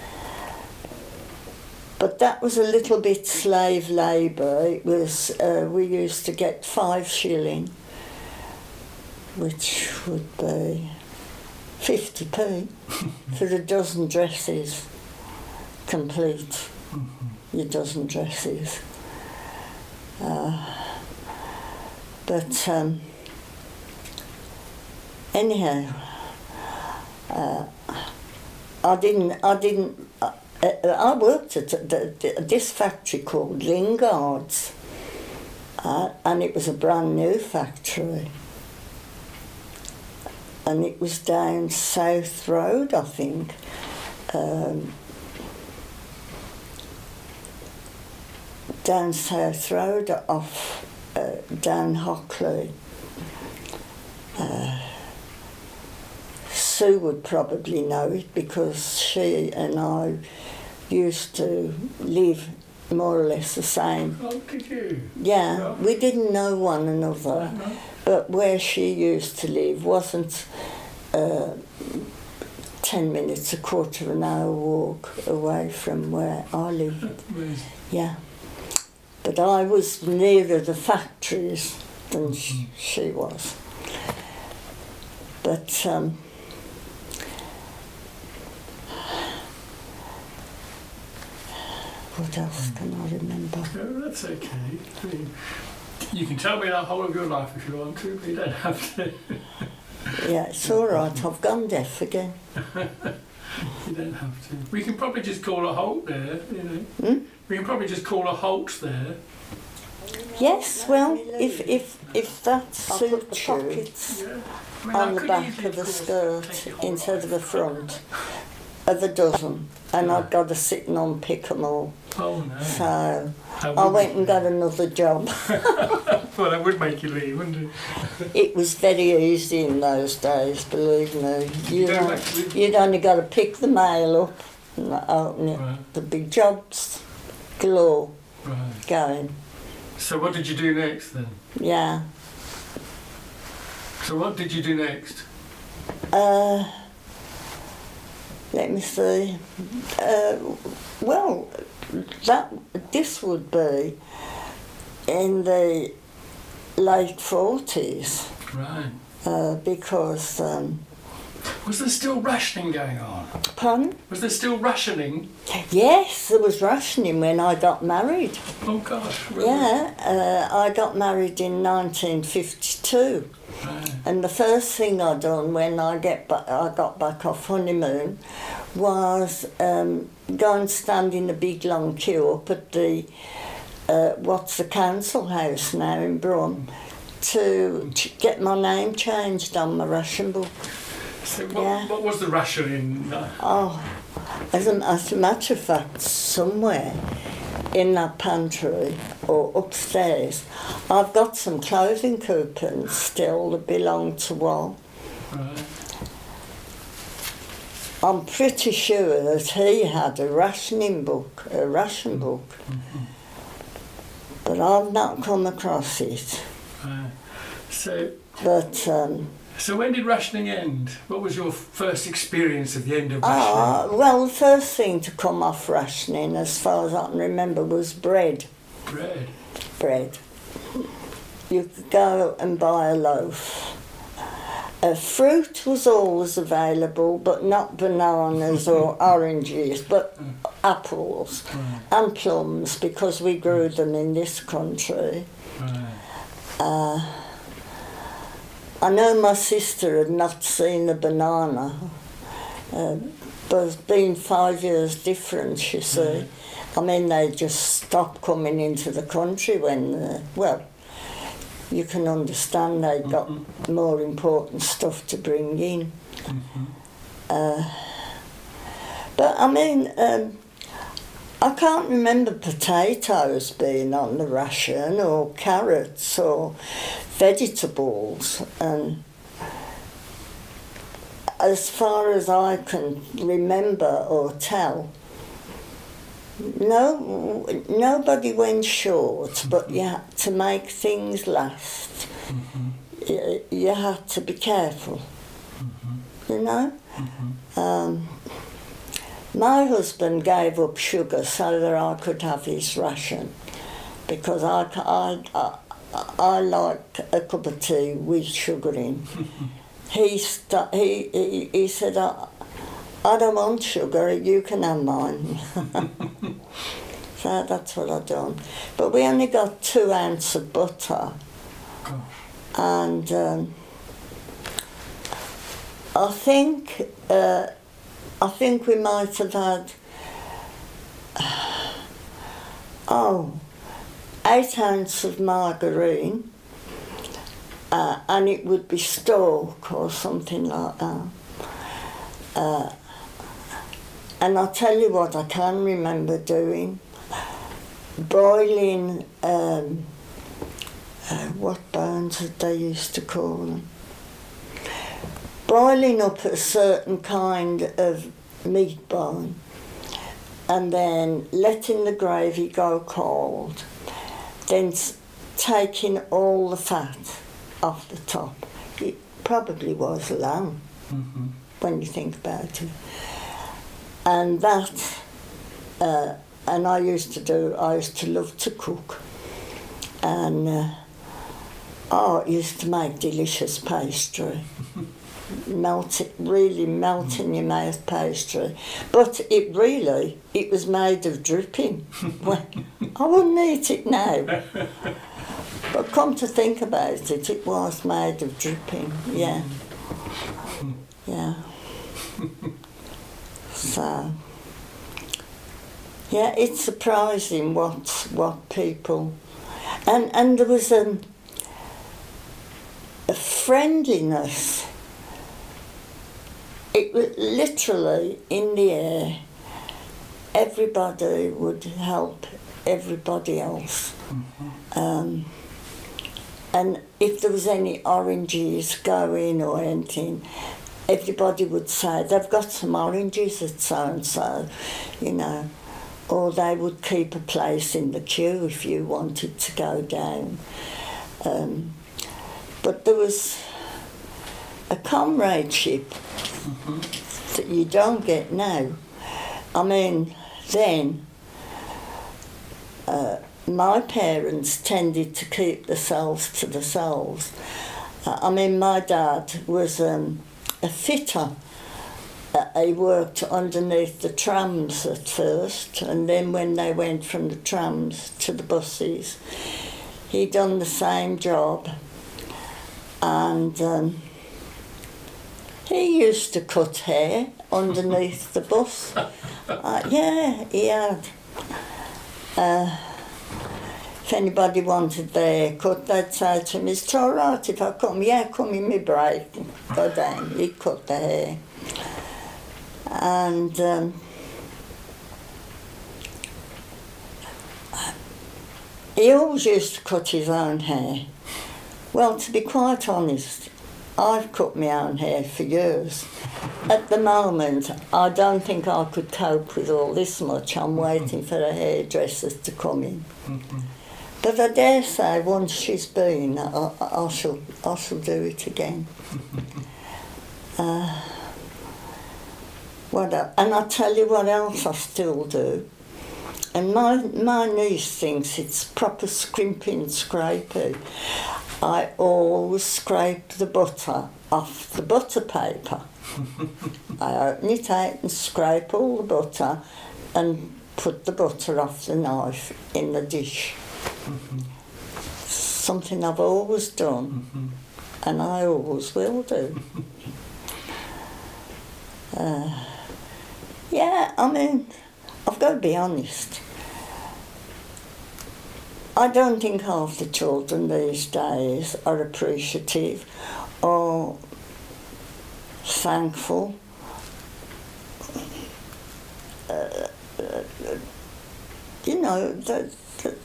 [SPEAKER 2] But that was a little bit slave labour. It was, uh, we used to get five shilling, which would be fifty p for a dozen dresses, complete, mm-hmm. your dozen dresses. Uh, but um, anyhow, uh, I didn't, I didn't, uh, I worked at the, the, this factory called Lingard's, uh, and it was a brand new factory. And it was down South Road, I think. Um, down South Road off uh, down Hockley. Uh, Sue would probably know it because she and I used to live more or less the same.
[SPEAKER 1] Oh, did you?
[SPEAKER 2] Yeah,
[SPEAKER 1] Yeah.
[SPEAKER 2] we didn't know one another,
[SPEAKER 1] No.
[SPEAKER 2] but where she used to live wasn't uh, ten minutes, a quarter of an hour walk away from where I lived.
[SPEAKER 1] Amazing.
[SPEAKER 2] Yeah, but I was nearer the factories than sh- she was. But um, what else can I remember?
[SPEAKER 1] No, that's okay. I mean, you can tell me the whole of your life if you want to, but you don't have to.
[SPEAKER 2] Yeah, it's all right. I've gone deaf again.
[SPEAKER 1] You don't have to. We can probably just call a halt there, you know.
[SPEAKER 2] Hmm?
[SPEAKER 1] We can probably just call a halt there.
[SPEAKER 2] Yes, well, if if if that suits you,
[SPEAKER 1] Yeah. I mean, I
[SPEAKER 2] on the
[SPEAKER 1] could
[SPEAKER 2] back
[SPEAKER 1] easily,
[SPEAKER 2] of the
[SPEAKER 1] course,
[SPEAKER 2] skirt
[SPEAKER 1] take it all
[SPEAKER 2] instead
[SPEAKER 1] off.
[SPEAKER 2] of the front of a dozen, and
[SPEAKER 1] Yeah.
[SPEAKER 2] I'd got to sit and unpick them all.
[SPEAKER 1] Oh no.
[SPEAKER 2] So
[SPEAKER 1] That
[SPEAKER 2] I
[SPEAKER 1] would
[SPEAKER 2] went
[SPEAKER 1] make
[SPEAKER 2] and got another job.
[SPEAKER 1] Well, that would make you leave, wouldn't it?
[SPEAKER 2] It was very easy in those days, believe me. You
[SPEAKER 1] Go
[SPEAKER 2] know,
[SPEAKER 1] back to the-
[SPEAKER 2] you'd only got to pick the mail up and open it.
[SPEAKER 1] Right,
[SPEAKER 2] The big jobs galore
[SPEAKER 1] right.
[SPEAKER 2] going.
[SPEAKER 1] So what did you do next then?
[SPEAKER 2] Yeah.
[SPEAKER 1] So what did you do next?
[SPEAKER 2] Uh, let me see. Uh, well, that this would be in the late forties,
[SPEAKER 1] Right.
[SPEAKER 2] uh, because um,
[SPEAKER 1] Was there still rationing going on?
[SPEAKER 2] pardon?
[SPEAKER 1] Was there still rationing?
[SPEAKER 2] Yes, there was rationing when I got married.
[SPEAKER 1] Oh gosh. Really?
[SPEAKER 2] Yeah, uh, I got married in nineteen fifty-two.
[SPEAKER 1] Right.
[SPEAKER 2] And the first thing I done when I get ba- I got back off honeymoon was um, go and stand in a big long queue up at the uh, what's the council house now in Brum to, to get my name changed on my ration book.
[SPEAKER 1] So what,
[SPEAKER 2] Yeah.
[SPEAKER 1] what was the rationing? Uh,
[SPEAKER 2] Oh, as a, as a matter of fact, somewhere in that pantry or upstairs. I've got some clothing coupons still that belong to Wal.
[SPEAKER 1] Right.
[SPEAKER 2] I'm pretty sure that he had a rationing book, a ration book,
[SPEAKER 1] Mm-hmm.
[SPEAKER 2] but I've not come across it.
[SPEAKER 1] Right. So,
[SPEAKER 2] But um,
[SPEAKER 1] so when did rationing end? What was your first experience of the end of rationing?
[SPEAKER 2] ah, well, the first thing to come off rationing, as far as I can remember, was bread.
[SPEAKER 1] Bread.
[SPEAKER 2] Bread. You could go and buy a loaf. Uh, fruit was always available, but not bananas or oranges, but apples
[SPEAKER 1] Right.
[SPEAKER 2] and plums, because we grew them in this country.
[SPEAKER 1] Right.
[SPEAKER 2] Uh, I know my sister had not seen a banana, uh, but being five years difference, you see. I mean, they just stopped coming into the country when, uh, well, you can understand they've got
[SPEAKER 1] Mm-hmm.
[SPEAKER 2] more important stuff to bring in.
[SPEAKER 1] Mm-hmm.
[SPEAKER 2] Uh, but I mean, um, I can't remember potatoes being on the ration, or carrots, or vegetables. And as far as I can remember or tell, no, nobody went short, but you had to make things last.
[SPEAKER 1] Mm-hmm.
[SPEAKER 2] You, you had to be careful,
[SPEAKER 1] Mm-hmm.
[SPEAKER 2] you know?
[SPEAKER 1] Mm-hmm.
[SPEAKER 2] Um, my husband gave up sugar so that I could have his ration, because I, I, I, I like a cup of tea with sugar in. he, st- he, he, he said, I, I don't want sugar, you can have mine. So that's what I've done. But we only got two ounces of butter.
[SPEAKER 1] Gosh.
[SPEAKER 2] And um, I think uh, I think we might have had oh eight ounces of margarine, uh, and it would be Stork or something like that. Uh, and I'll tell you what I can remember doing: boiling. Um, Uh, what bones did they used to call them? Boiling up a certain kind of meat bone and then letting the gravy go cold, then s- taking all the fat off the top. It probably was lamb,
[SPEAKER 1] Mm-hmm.
[SPEAKER 2] when you think about it. And that, uh, and I used to do, I used to love to cook. And uh, oh, it used to make delicious pastry. Melt it, really melt in your mouth pastry. But it really, it was made of dripping. Well, I wouldn't eat it now. But come to think about it, it was made of dripping, yeah. Yeah. So, yeah, it's surprising what what people... And, and there was a, a friendliness. It was literally in the air. Everybody would help everybody else.
[SPEAKER 1] Mm-hmm.
[SPEAKER 2] Um, and if there was any oranges going or anything, everybody would say, they've got some oranges at so-and-so, you know. Or they would keep a place in the queue if you wanted to go down. Um, but there was a comradeship
[SPEAKER 1] Mm-hmm.
[SPEAKER 2] that you don't get now. I mean, then uh, my parents tended to keep themselves to themselves. Uh, I mean, my dad was um, a fitter. Uh, he worked underneath the trams at first, and then when they went from the trams to the buses, he done the same job. And um, he used to cut hair underneath the bus. Uh, yeah, he had. Uh, if anybody wanted their hair cut, they'd say to him, "Is it all right if I come?" "Yeah, come in my break." Go down. He'd cut the hair. And um, he always used to cut his own hair. Well, to be quite honest, I've cut my own hair for years. At the moment, I don't think I could cope with all this much. I'm waiting for the hairdressers to come in. But I dare say once she's been, I, I, shall, I shall do it again. uh, what else? And I'll tell you what else I still do. And my, my niece thinks it's proper scrimping, scraping. I always scrape the butter off the butter paper. I open it out and scrape all the butter and put the butter off the knife in the dish. Mm-hmm. Something I've always done, mm-hmm. and I always will do. uh, yeah, I mean, I've got to be honest. I don't think half the children these days are appreciative or thankful. Uh, uh, you know, that.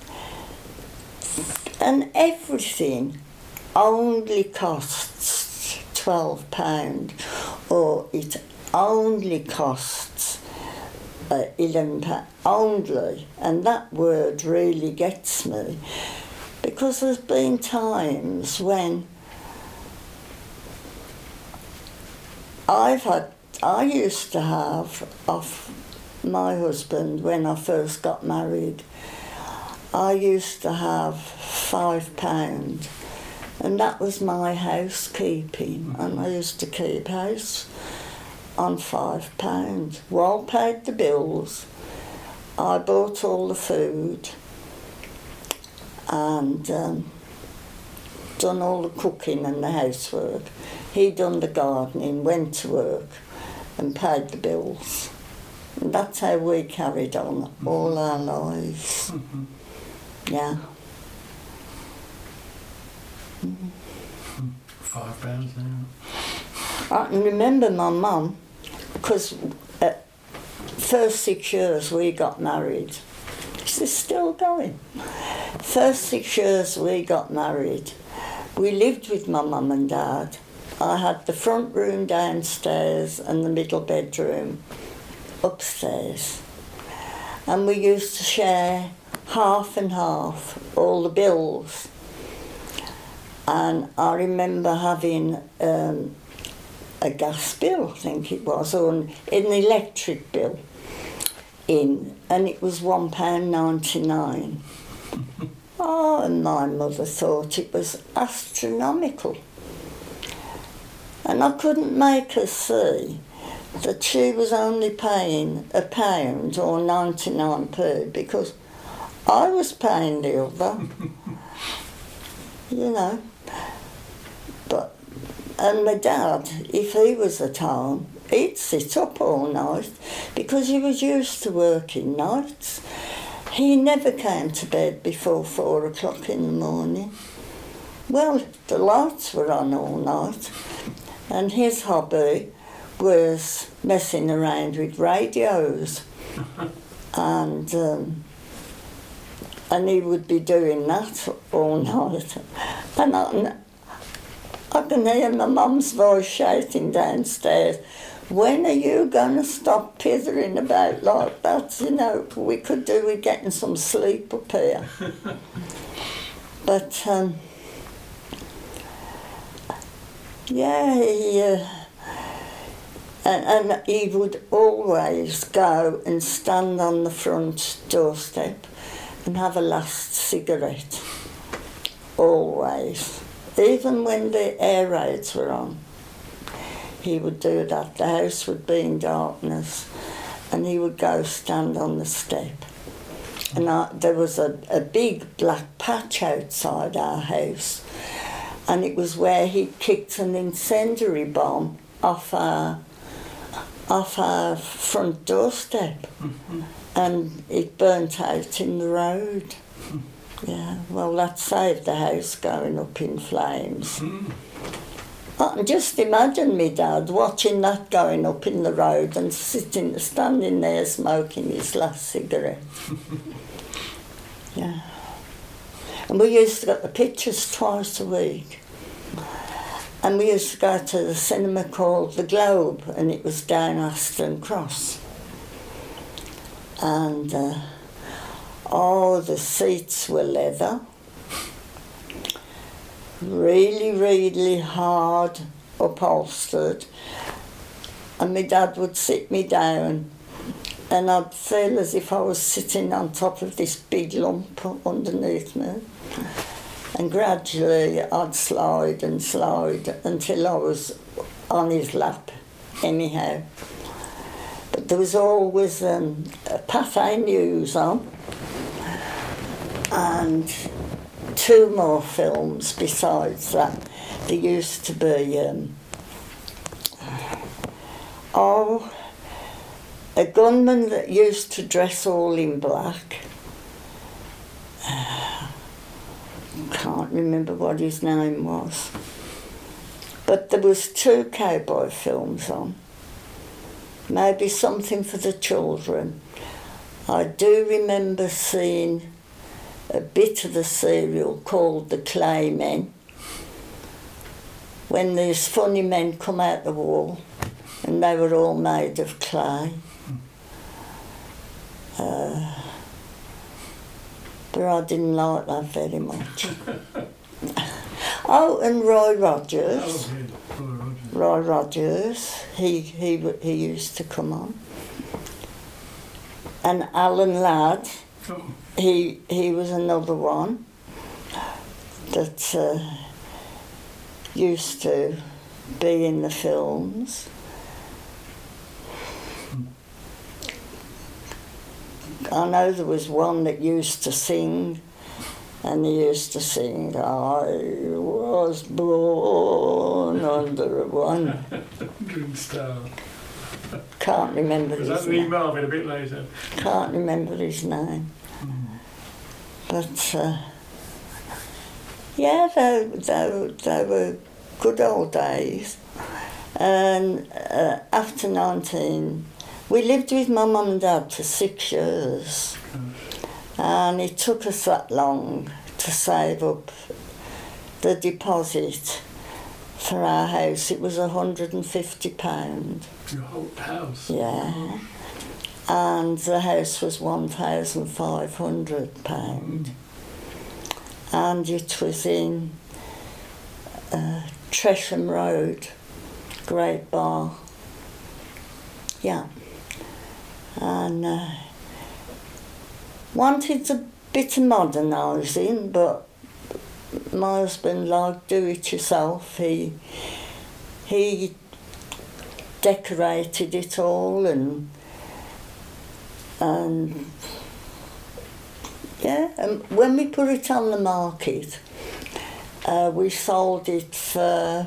[SPEAKER 2] And everything only costs twelve pounds, or it only costs uh, eleven pounds, only. And that word really gets me, because there's been times when I've had, I used to have off my husband when I first got married, I used to have five pounds, and that was my housekeeping, and I used to keep house on five pounds. Well, paid the bills, I bought all the food, and um, done all the cooking and the housework. He done the gardening, went to work, and paid the bills. And that's how we carried on all our lives. Mm-hmm. Yeah.
[SPEAKER 1] Mm-hmm. Five pounds now.
[SPEAKER 2] I can remember my mum, because at first six years we got married. Is this still going? First six years we got married. We lived with my mum and dad. I had the front room downstairs and the middle bedroom upstairs. And we used to share half and half all the bills. And I remember having um, a gas bill, I think it was, or an, an electric bill in, and it was one pound ninety-nine. Oh, and my mother thought it was astronomical. And I couldn't make her see that she was only paying a pound or ninety-nine p because I was paying the other, you know. But, and my dad, if he was at home, he'd sit up all night because he was used to working nights. He never came to bed before four o'clock in the morning. Well, the lights were on all night, and his hobby was messing around with radios. and um, and he would be doing that all night. And I, I can hear my mum's voice shouting downstairs, when are you going to stop pithering about like that? You know, we could do with getting some sleep up here. But, um, yeah, he, uh, and, and he would always go and stand on the front doorstep and have a last cigarette. Always. Even when the air raids were on, he would do that. The house would be in darkness, and he would go stand on the step. And I, there was a, a big black patch outside our house, and it was where he kicked an incendiary bomb off our, off our front doorstep, mm-hmm. and it burnt out in the road. Mm-hmm. Yeah, well, that saved the house going up in flames. Mm. I can just imagine me dad watching that going up in the road and sitting, standing there smoking his last cigarette. Yeah. And we used to get the pictures twice a week. And we used to go to the cinema called The Globe, and it was down Aston Cross. And uh, all the seats were leather, really, really hard upholstered. And my dad would sit me down, and I'd feel as if I was sitting on top of this big lump underneath me. And gradually I'd slide and slide until I was on his lap anyhow. But there was always um, a Pathé News on, and two more films besides that. There used to be, um, oh, a gunman that used to dress all in black. Can't remember what his name was. But there was two cowboy films on. Maybe something for the children. I do remember seeing a bit of the serial called The Clay Men, when these funny men come out the wall and they were all made of clay. Uh, but I didn't like that very much. Oh, and Roy Rogers.
[SPEAKER 1] Oh, yeah. Roy Rogers.
[SPEAKER 2] Roy Rogers, he, he, he used to come on. And Alan Ladd,
[SPEAKER 1] Oh.
[SPEAKER 2] he, he was another one that uh, used to be in the films. I know there was one that used to sing, and he used to sing, I was born under a one.
[SPEAKER 1] Dream Star.
[SPEAKER 2] Can't remember
[SPEAKER 1] Was
[SPEAKER 2] his
[SPEAKER 1] that Lee
[SPEAKER 2] name.
[SPEAKER 1] Marvin a bit later?
[SPEAKER 2] Can't remember his name.
[SPEAKER 1] Mm.
[SPEAKER 2] But, uh, yeah, they, they, they were good old days. And uh, after nineteen, we lived with my mum and dad for six years. And it took us that long to save up the deposit for our house. It was one hundred and fifty pounds.
[SPEAKER 1] Your whole house?
[SPEAKER 2] Yeah. And the house was one thousand five hundred pounds. And it was in uh, Tresham Road, Great Bar. Yeah. And uh, wanted a bit of modernising, but my husband liked do it yourself. He he decorated it all, and and yeah, and when we put it on the market, uh, we sold it for,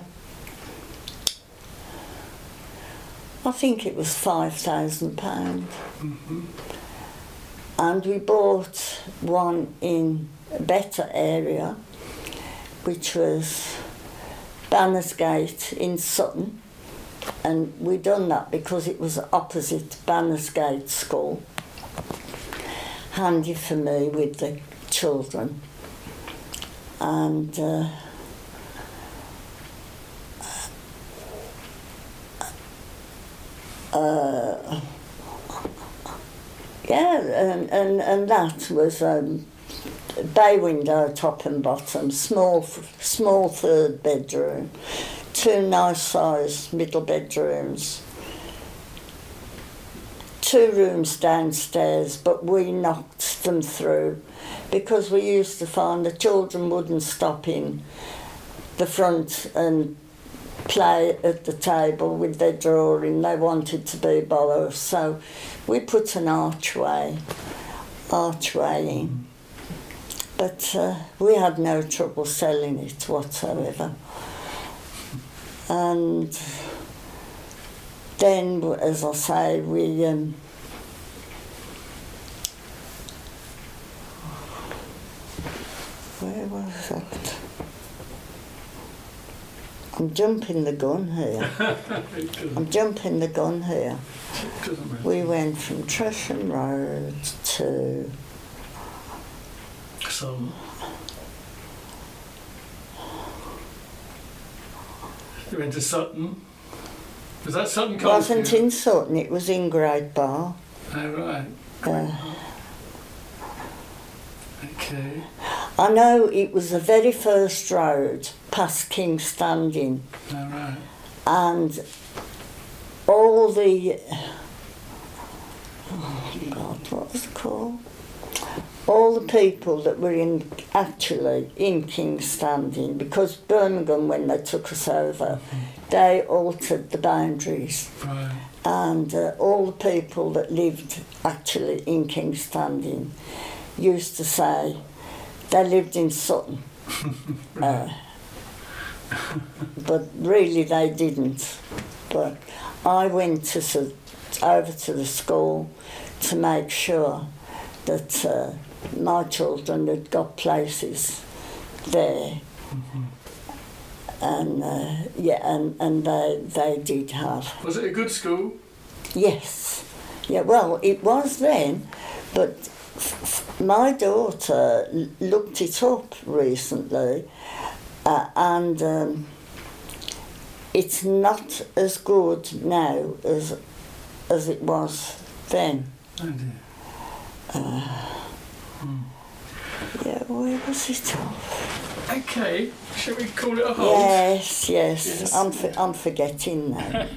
[SPEAKER 2] I think it was five thousand pounds.
[SPEAKER 1] Mm-hmm.
[SPEAKER 2] And we bought one in a better area, which was Bannersgate in Sutton. And we done that because it was opposite Bannersgate School. Handy for me with the children. And uh, uh, yeah, and, and, and that was um, bay window, top and bottom, small, small third bedroom, two nice sized middle bedrooms, two rooms downstairs, but we knocked them through because we used to find the children wouldn't stop in the front and play at the table with their drawing. They wanted to be below, so we put an archway, archway in. But uh, we had no trouble selling it whatsoever. And then, as I say, we um, where was that? I'm jumping the gun here. I'm jumping the gun here. We went from Tresham Road to
[SPEAKER 1] Some. You went to Sutton. Was that Sutton
[SPEAKER 2] It
[SPEAKER 1] Coldfield?
[SPEAKER 2] wasn't in Sutton, it was in Great Bar.
[SPEAKER 1] Oh, right.
[SPEAKER 2] Uh,
[SPEAKER 1] Okay.
[SPEAKER 2] I know it was the very first road past King's Standing,
[SPEAKER 1] Oh, right.
[SPEAKER 2] and all the, oh God, what was it called? All the people that were in actually in King's Standing, because Birmingham, when they took us over, they altered the boundaries,
[SPEAKER 1] Right.
[SPEAKER 2] and uh, all the people that lived actually in King's Standing used to say they lived in Sutton. uh, but really they didn't. But I went to s- over to the school to make sure that uh, my children had got places there.
[SPEAKER 1] Mm-hmm.
[SPEAKER 2] And uh, yeah, and, and they they did have.
[SPEAKER 1] Was it a good school?
[SPEAKER 2] Yes. Yeah, well, it was then, but f- f- my daughter l- looked it up recently, uh, and um, it's not as good now as as it was then.
[SPEAKER 1] Oh, dear. Hmm.
[SPEAKER 2] Yeah, where was it?
[SPEAKER 1] Okay. Shall we call it a halt?
[SPEAKER 2] Yes, yes,
[SPEAKER 1] Yes.
[SPEAKER 2] I'm, for, I'm forgetting now.